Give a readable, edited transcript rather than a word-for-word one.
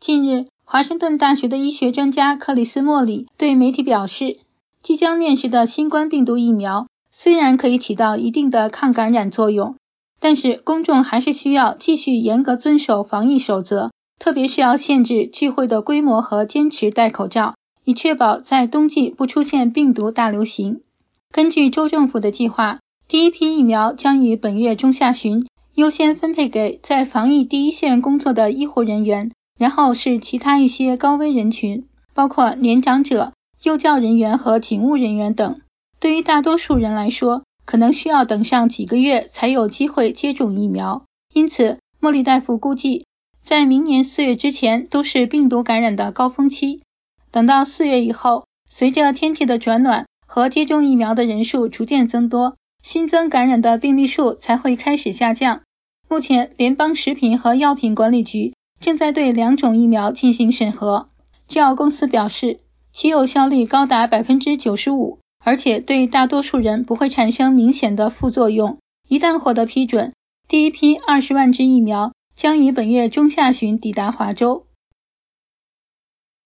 近日，华盛顿大学的医学专家克里斯·莫里对媒体表示，即将面世的新冠病毒疫苗虽然可以起到一定的抗感染作用，但是公众还是需要继续严格遵守防疫守则，特别是要限制聚会的规模和坚持戴口罩，以确保在冬季不出现病毒大流行。根据州政府的计划，第一批疫苗将于本月中下旬优先分配给在防疫第一线工作的医护人员，然后是其他一些高危人群，包括年长者、幼教人员和警务人员等。对于大多数人来说，可能需要等上几个月才有机会接种疫苗。因此，莫里大夫估计，在明年4月之前都是病毒感染的高峰期。等到4月以后，随着天气的转暖和接种疫苗的人数逐渐增多，新增感染的病例数才会开始下降。目前，联邦食品和药品管理局正在对2种疫苗进行审核。制药公司表示，其有效率高达 95%， 而且对大多数人不会产生明显的副作用。一旦获得批准，第一批20万支疫苗将于本月中下旬抵达华州。